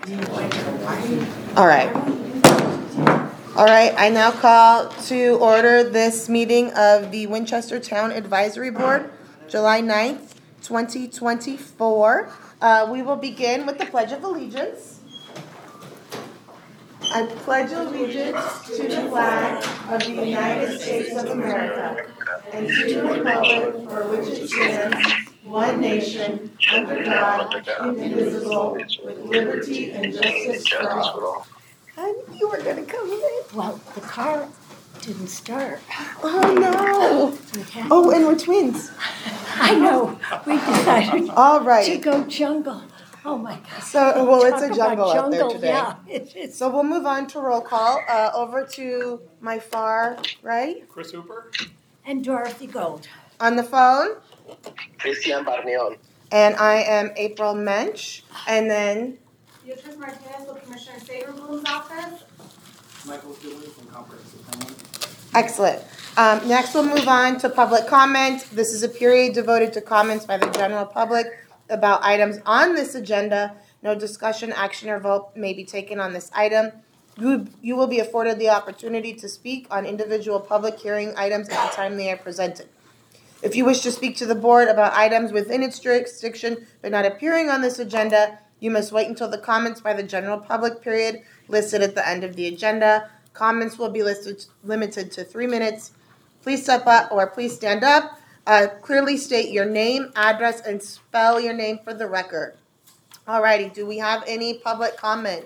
All right. All right, I now call to order this meeting of the Winchester Town Advisory Board, July 9th, 2024. We will begin with the Pledge of Allegiance. I pledge allegiance to the flag of the United States of America and to the republic for which it stands, one nation, under God, indivisible, with liberty and justice for all. I knew you were going to come in. Well, the car didn't start. Oh, no. Oh, and we're twins. I know. We decided All right. to go jungle. Oh, my God. So, well, it's a Talk jungle about out there today. Yeah, it's So we'll move on to roll call. Over to my far right. Chris Hooper. And Dorothy Gold. On the phone. Cristian Barneon. And I am April Mensch. And then Beatrice Martinez with Commissioner Sagerbloom's office. Michael Dooley from Comprehensive Planning. excellent. Next, we'll move on to public comment. This is a period devoted to comments by the general public about items on this agenda. No discussion, action, or vote may be taken on this item. You will be afforded the opportunity to speak on individual public hearing items at the time they are presented. If you wish to speak to the board about items within its jurisdiction but not appearing on this agenda, you must wait until the comments by the general public period listed at the end of the agenda. Comments will be limited to 3 minutes. Please step up or please stand up. Clearly state your name, address, and spell your name for the record. Alrighty, do we have any public comment?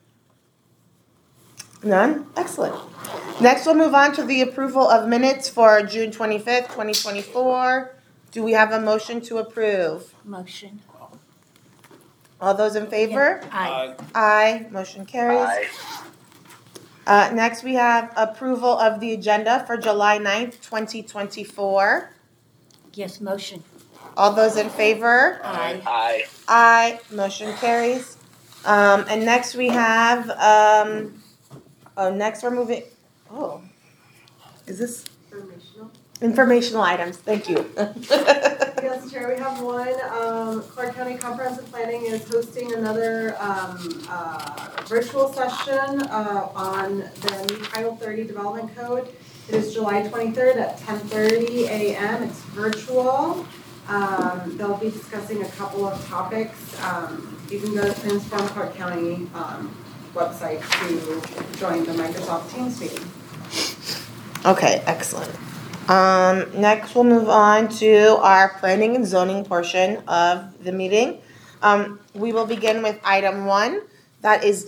None? Excellent. Next, we'll move on to the approval of minutes for June 25th, 2024. Do we have a motion to approve? motion. All those in favor? Aye. Aye. Motion carries. Aye. Next, we have approval of the agenda for July 9th, 2024. Yes, motion. All those in favor? Aye. Aye. Aye. Motion carries. And next we have, next we're moving, is this? Informational items. Thank you. Yes, Chair, we have one. Clark County Comprehensive Planning is hosting another virtual session on the new Title 30 Development Code. It is July 23rd at 10:30 a.m. It's virtual. They'll be discussing a couple of topics. You can go to Transform Clark County website to join the Microsoft Teams meeting. Okay, excellent. Next we'll move on to our planning and zoning portion of the meeting. We will begin with item 1, that is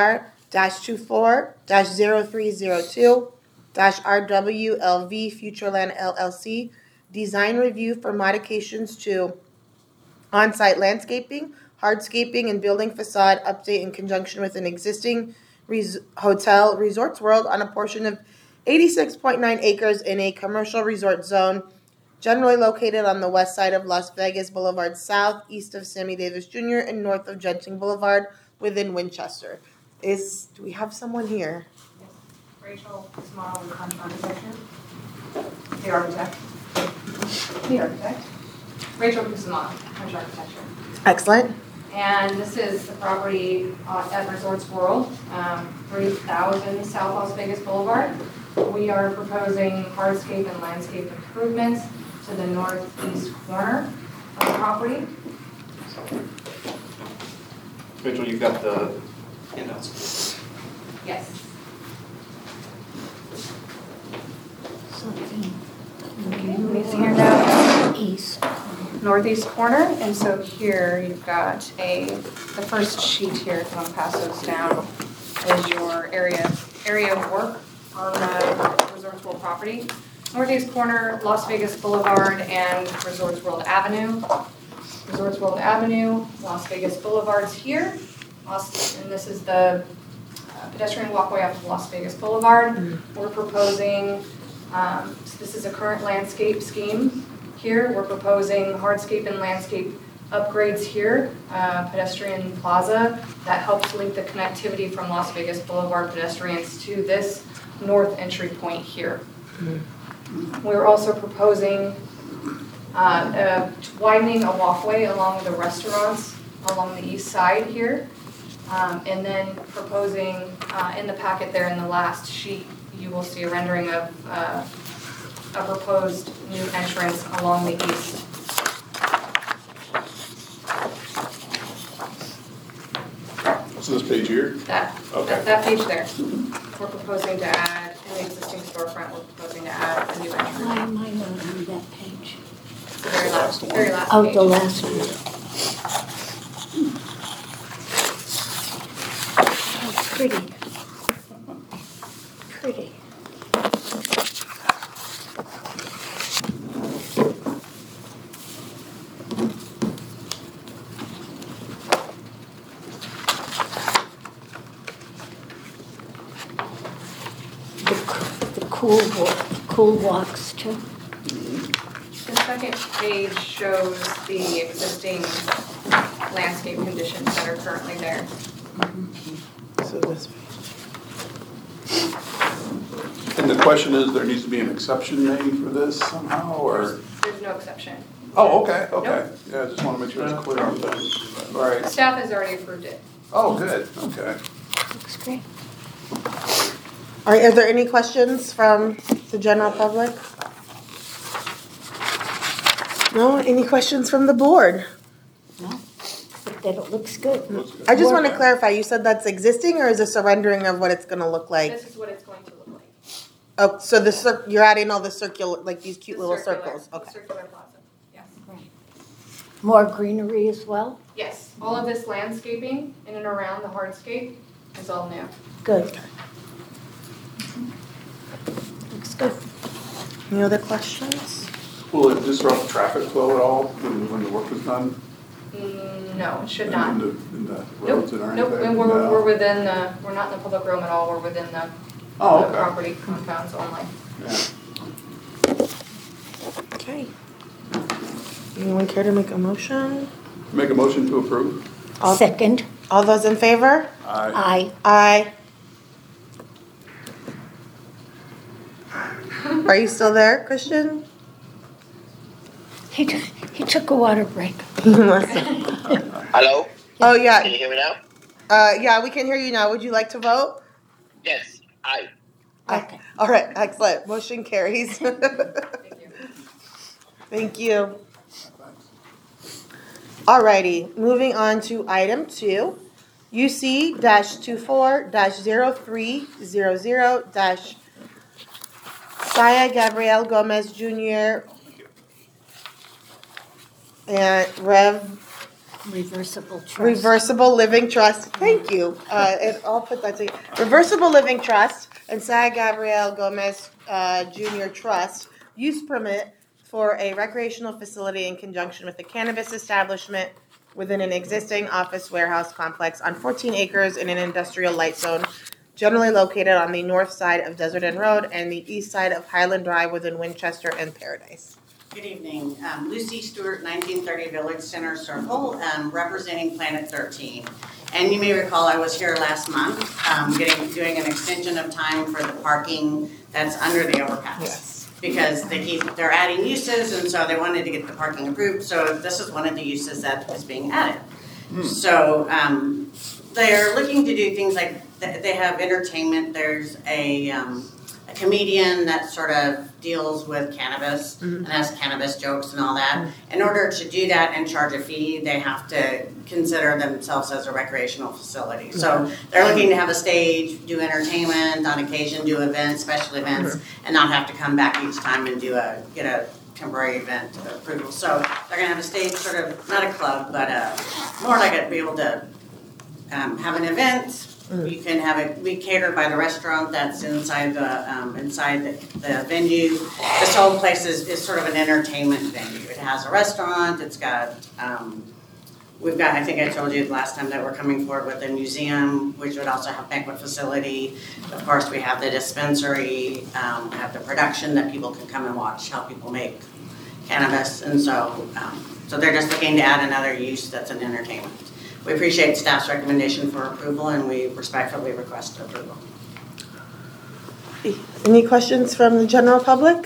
DR-24-0302-RWLV Futureland LLC design review for modifications to on-site landscaping, hardscaping, and building facade update in conjunction with an existing hotel, Resorts World, on a portion of 86.9 acres in a commercial resort zone, generally located on the west side of Las Vegas Boulevard South, east of Sammy Davis Jr., and north of Genting Boulevard within Winchester. Do we have someone here? Yes. Rachel Small with Contract Section. The architect. Rachel Kusama, Contract Architecture. Excellent. And this is the property at Resorts World, 3000 South Las Vegas Boulevard. We are proposing hardscape and landscape improvements to the northeast corner of the property. Mitchell, you've got the handouts. Yes. These handouts, East. northeast corner, and so here you've got the first sheet here, if you want to pass those down, is your area of work on the Resorts World property. Northeast corner, Las Vegas Boulevard and Resorts World Avenue. Resorts World Avenue, Las Vegas Boulevard's here, and this is the pedestrian walkway up to Las Vegas Boulevard. We're proposing, this is a current landscape scheme here. We're proposing hardscape and landscape upgrades here, pedestrian plaza that helps link the connectivity from Las Vegas Boulevard pedestrians to this north entry point here. We're also proposing widening a walkway along the restaurants along the east side here. And then proposing, in the packet there in the last sheet, you will see a rendering of a proposed new entrance along the east. So this page here? Okay. That page there. We're proposing to add, in the existing storefront, we're proposing to add a new entrance. Why am I not on that page? The very last page. Oh, the last one. Oh, pretty. Pretty. The cool walks too. The second page shows the existing landscape conditions that are currently there. So this. And the question is, there needs to be an exception made for this somehow, or? There's no exception. Oh, okay. Yeah, I just want to make sure it's clear on things. All right. Staff has already approved it. Oh, good, okay. Looks great. All right, are there any questions from the general public? No? Any questions from the board? No, but that it looks good. Looks good. I just want to clarify, you said that's existing, or is this a rendering of what it's going to look like? This is what it's going to look like. Oh, so you're adding all the circular, like these cute The little circular- circles? the Okay. Circular plaza, yes. Right. More greenery as well? Yes, all of this landscaping in and around the hardscape is all new. Good. Looks good. Any other questions? Will it disrupt traffic flow at all when the work is done? No, it should not. In the Nope, roads and nope, anything? and No? we're within the, we're not in the public realm at all, we're within the Oh, the okay. property compounds only. Yeah. Okay. Anyone care to make a motion? Make a motion to approve? Second, All those in favor? Aye. aye. Aye. Are you still there, Christian? He took a water break. Hello? Oh, Can yeah. you hear me now? Yeah, we can hear you now. Would you like to vote? Yes. Aye. Okay. All right, excellent. Motion carries. Thank you. Thank you. Alrighty, moving on to item 2. UC-24-0300- Saya Gabriel Gomez Jr. and Reversible trust. Reversible Living Trust. Thank you. I'll put that together. Reversible Living Trust and Saya Gabriel Gomez Jr. Trust use permit for a recreational facility in conjunction with a cannabis establishment within an existing office warehouse complex on 14 acres in an industrial light zone, generally located on the north side of Desert End Road and the east side of Highland Drive within Winchester and Paradise. Good evening. Lucy Stewart, 1930 Village Center Circle, representing Planet 13. And you may recall I was here last month doing an extension of time for the parking that's under the overpass. Yes. Because they're adding uses, and so they wanted to get the parking approved. So this is one of the uses that is being added. So they're looking to do things like they have entertainment. There's a comedian that sort of deals with cannabis and has cannabis jokes and all that. In order to do that and charge a fee, they have to consider themselves as a recreational facility. So they're looking to have a stage, do entertainment, on occasion do events, special events, and not have to come back each time and get a temporary event approval. So they're going to have a stage, sort of not a club, but more like be able to have an event. You can have it. We cater by the restaurant that's inside the venue. This whole place is sort of an entertainment venue. It has a restaurant. It's got we've got. I think I told you the last time that we're coming forward with a museum, which would also have banquet facility. Of course, we have the dispensary. We have the production that people can come and watch how people make cannabis, and so they're just looking to add another use that's an entertainment. We appreciate staff's recommendation for approval, and we respectfully request approval. Any questions from the general public?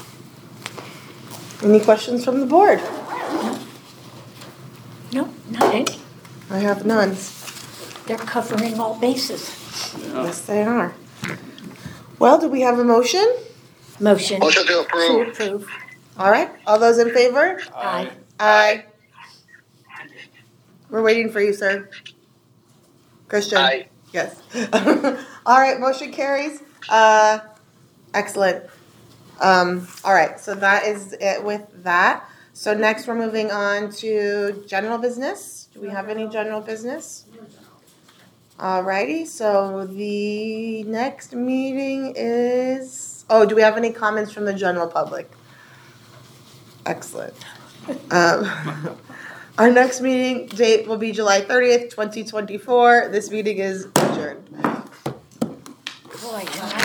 Any questions from the board? No, not any. I have none. They're covering all bases. Yes, they are. Well, do we have a motion? Motion. Motion to To approve. approve. All right, all those in favor? Aye. Aye. We're waiting for you, sir. Christian? Aye. Yes. All right, motion carries. Excellent. All right, so that is it with that. So next we're moving on to general business. Do we have any general business? All righty, so the next meeting is, do we have any comments from the general public? Excellent. Our next meeting date will be July 30th, 2024. This meeting is adjourned. Boy,